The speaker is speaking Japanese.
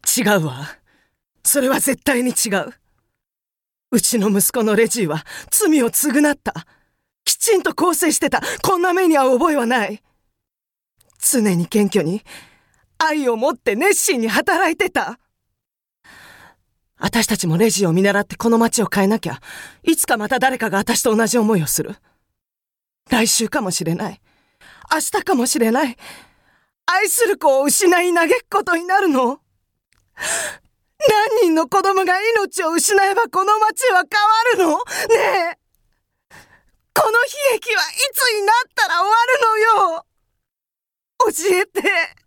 違うわ。それは絶対に違う。うちの息子のレジーは罪を償った。きちんと更生してた。こんな目に遭う覚えはない。常に謙虚に、愛を持って熱心に働いてた。私たちもレジを見習ってこの街を変えなきゃ、いつかまた誰かが私と同じ思いをする。来週かもしれない。明日かもしれない。愛する子を失い嘆くことになるの。何人の子供が命を失えばこの街は変わるの？ねえ、この悲劇はいつになったら終わるのよ。教えて。